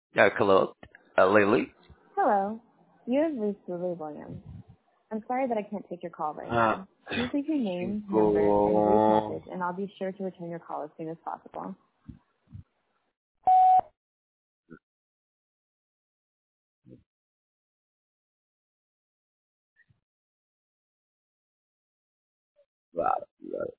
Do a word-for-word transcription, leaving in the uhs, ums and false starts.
Yeah, hello, uh, Lily. Hello. You have reached Lily Williams. I'm sorry that I can't take your call right Ah, now. Please leave your name, number, and brief cinco. message, and I'll be sure to return your call as soon as possible. Wow.